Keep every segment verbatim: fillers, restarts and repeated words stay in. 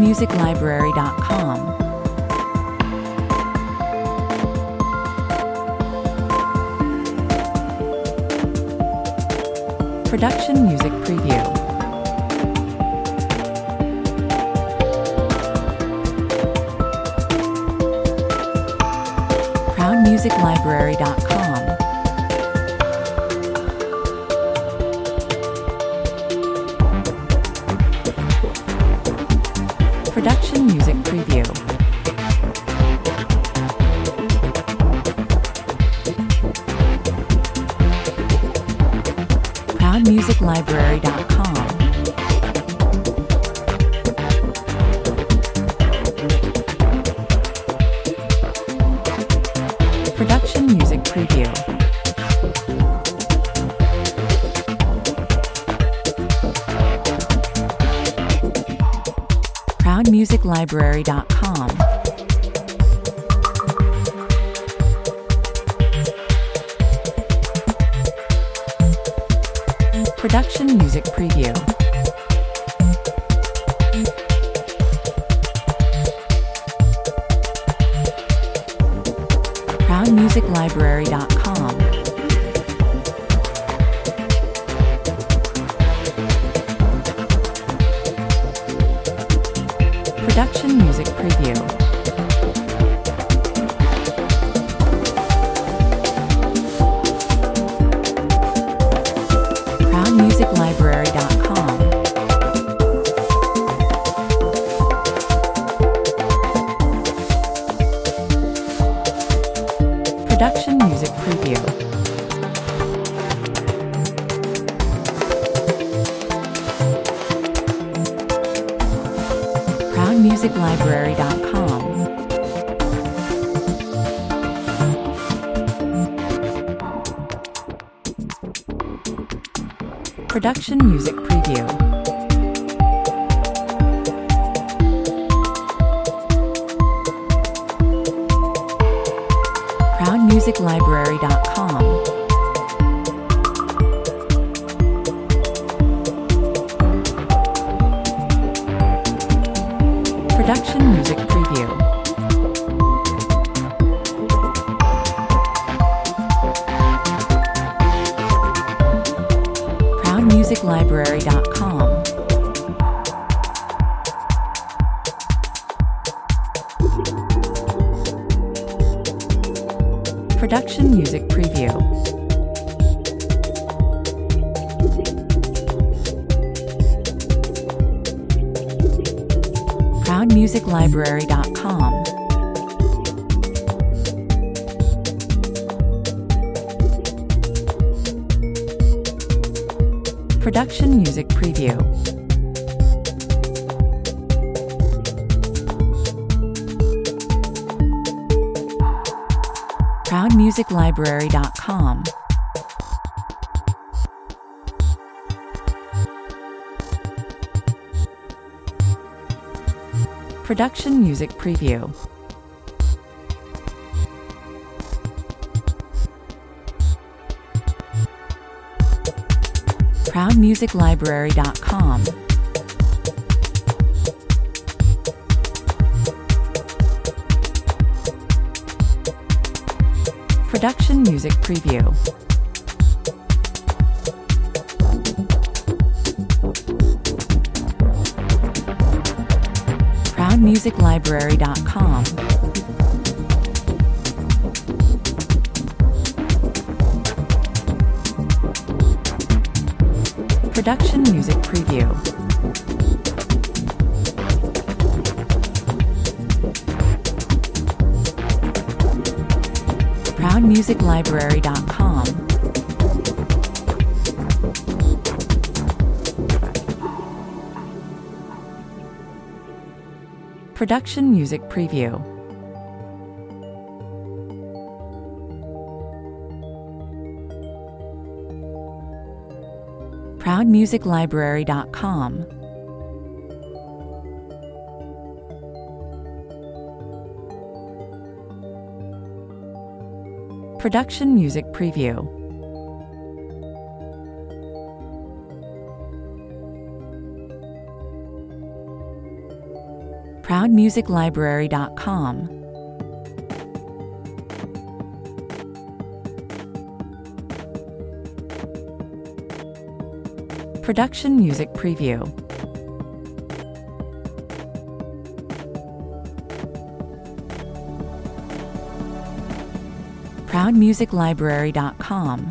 music library dot com. Production Music Preview. crown music library dot com. Production Music Preview. crown music library dot com. Production Music Preview. crown music library dot com. Production Music Preview. crown music library dot com. Production Music Preview. crown music library dot com. Production Music Preview. crown music library dot com. Production Music Preview. crown music library dot com. Production Music Preview. crown music library dot com. Production Music Preview. crown music library dot com. Production Music Preview. crown music library dot com. Production Music Preview. crown music library dot com. Production Music Preview. crown music library dot com. Production Music Preview. crown music library dot com. Production Music Preview. crown music library dot com. Production Music Preview. proud music library dot com, Production Music Preview. proud music library dot com,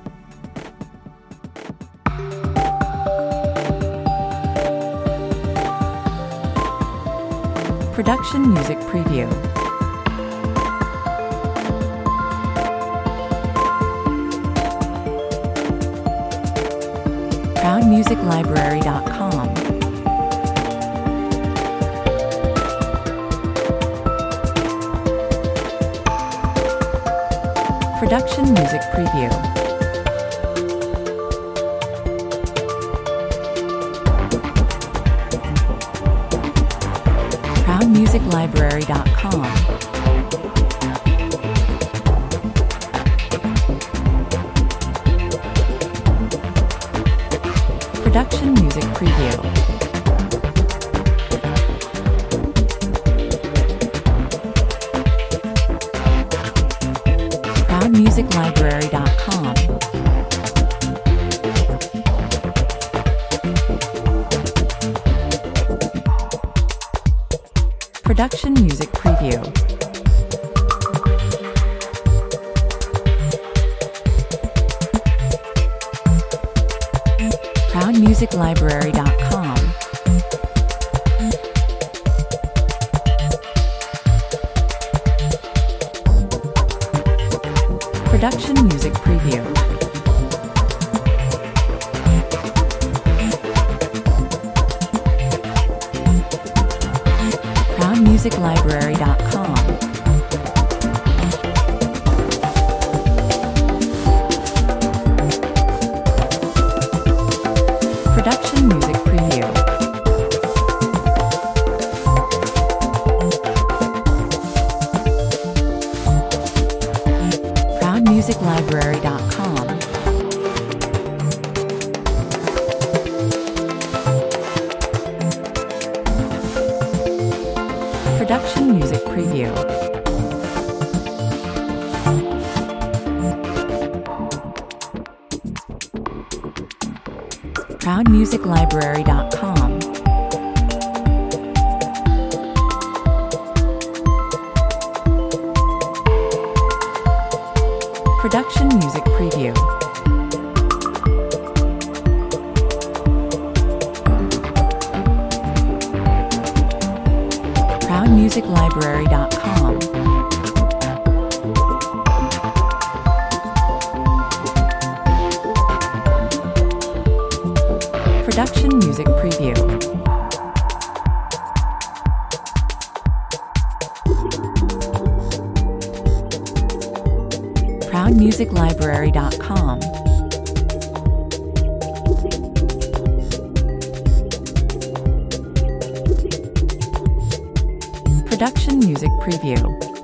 Production Music Preview. proud music library dot com, Production Music Preview. proud music library dot com, Production Music Preview. proud music library dot com, Production Music Preview. proud music library dot com, Production Music Preview. proud music library dot com, Production Music Preview. proud music library dot com, Production Music Preview. proud music library dot com, Production Music Preview. proud music library dot com, Production Music Preview. proud music library dot com, Production Music Preview.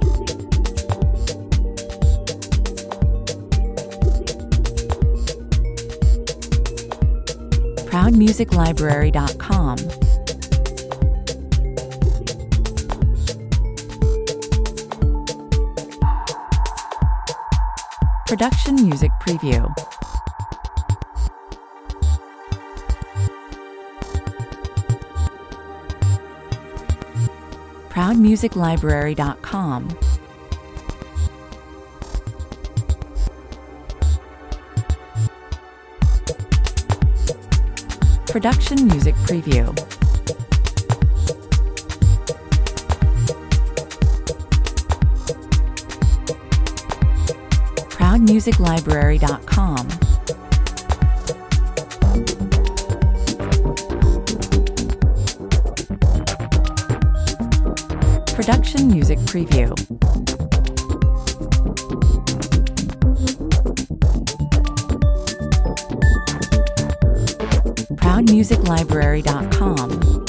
proud music library dot com, Production Music Preview. proud music library dot com, Production Music Preview. proud music library dot com, Production Music Preview. proud music library dot com,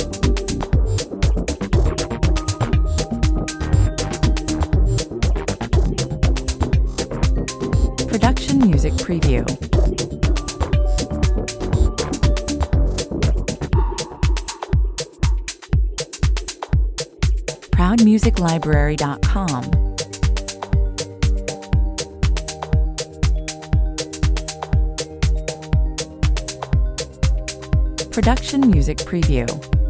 Production Music Preview. proud music library dot com. Production Music Preview.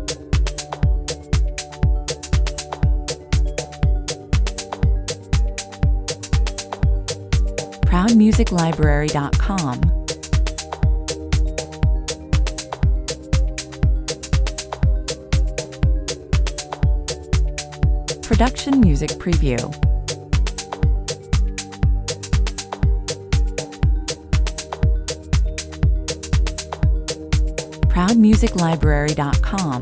proud music library dot com. Production Music Preview. proud music library dot com.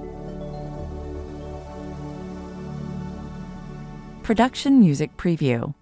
Production Music Preview.